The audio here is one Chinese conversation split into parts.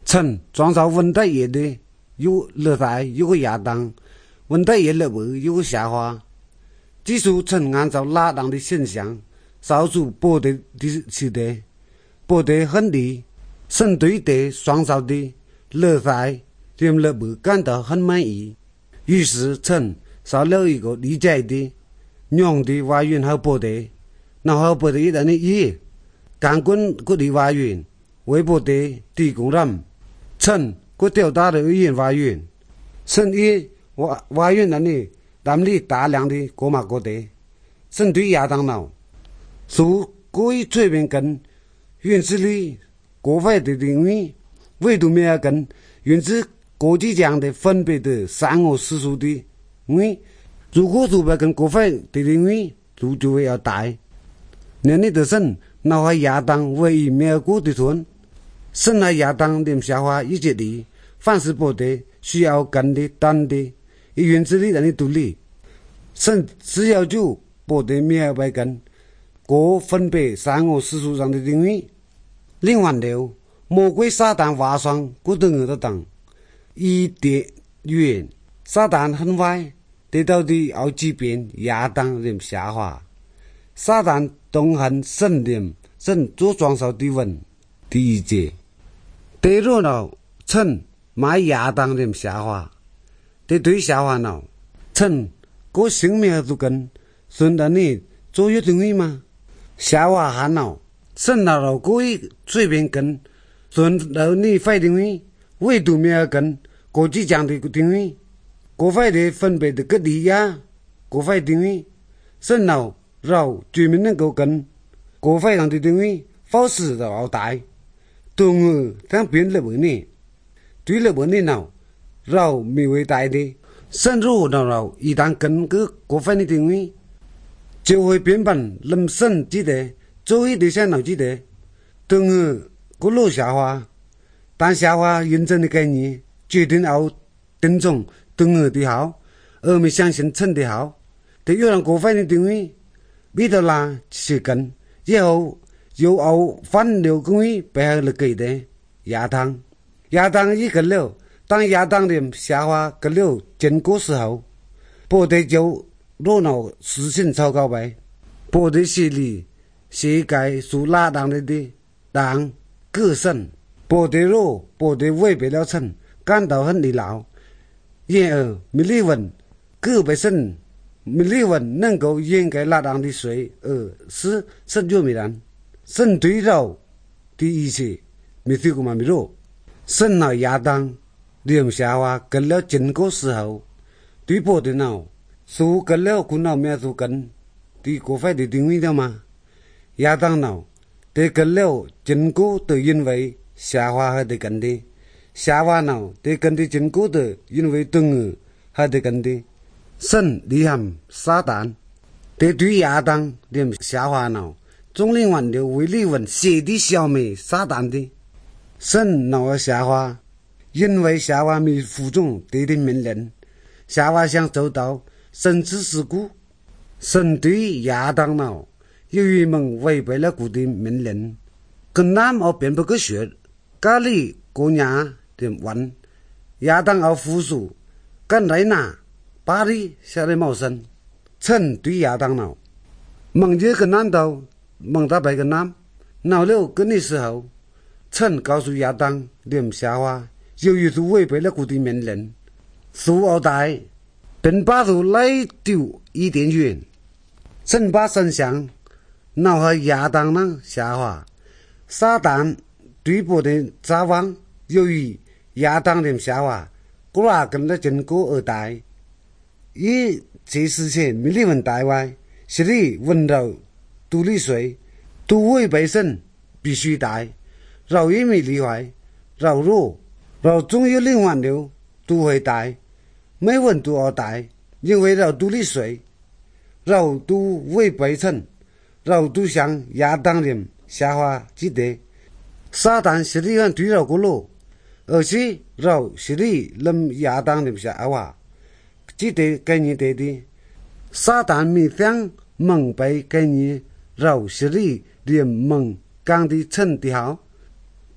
趁创造温带业的有乐在有个亚当，温带业乐不有个夏娃。技术曾按照拉当的现象，造出博得的时代，博得很低，神对的创造的乐在对乐不感到很满意，于是曾造了一个理解的、用的花园和博得，然后博得一人的意，干滚各地花园为博得提供人，曾各调大的语言花园，神以花园人的。咱们大量的国马国地，针对亚当脑，属故意这边跟原始里国外的领域，唯独没有跟原始国际上的分别的三个世俗的，因为如果主要跟国外的领域，就会要大。那你的神，那还亚当唯一没有过的村，神和亚当连下话一节里，凡是不得需要跟的单的。原子里人的独立，神只要就不得没有白根，各分别三个世俗上的领域。另外了，魔鬼撒旦瓦上古等的当，伊的缘撒旦很坏，得到的要击变亚当人下滑，撒旦东汉神灵神做创造的文第一节，得热闹趁买亚当人下滑。得对下话呢，趁个生命都跟顺着你左右定位吗？下话还呢，趁到了故意随便跟顺着你非定位，唯独没有跟国际上的定位，国外的分别的个地呀，国外定位，趁到绕专门能够跟国外上的定位，方式的好大，动物当变了问题，对了问题呢？绕没为大的，深入到绕一旦跟个过分的定位，就会变本lâm深记得，周围的线脑记得，等个路下滑，但下滑认真的概念，决定要定重等的好，而没相信称的好，得有人过分的定位，彼得啦是跟，以后又เอา反流公位背后了给的亚当一个了。当亚当的下滑个了经过时候，不得就热闹事情超高呗，不得心里世界属拉当的当个身，不得肉，不得违背了称，感到很离老。因而没理文个别身，没理文能够掩盖拉当的水，是神就没人，神对绕的一切没对过嘛没肉，神那亚当。连下话跟了经过时候，对不的呢，属跟了kun nào没属跟，对国外的定位的嘛，亚当呢，得跟了经过的因为下话还得跟的，下话呢得跟的经过的因为等还得跟的，神厉害撒旦，得对亚当连下话呢，总领完了为利文写的消灭撒旦的，神那下话。因为夏娃没服从对的命令，夏娃想走到神之事故，神对亚当呢，由于们违背了固定命令，跟南而并不可学，咖喱过年的问亚当而服输，跟来拿巴黎下来冒生，趁对亚当呢，梦见跟南道梦到白跟南，闹了跟的时候，趁告诉亚当连夏娃。由于是违背了固定命令，苏二代并把头来丢伊甸园，神把神像闹和亚当呢下滑，撒旦对不的撒网，由于亚当的下滑，果然跟了经过二代，以这事情没理问代外，是里温柔独立水，都违背神必须带，绕也没例外，绕弱。绕总有另外流都会带，没问都要带，因为绕独立水，绕都违背称，绕都像亚当人下滑记得，撒旦是里很对绕过路，而且绕是里能亚当人下滑，记得概念对的，撒旦没想蒙蔽概念，绕是里连蒙讲的称的好。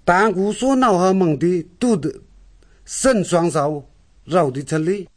但我所脑下梦的都得神双手绕的出来。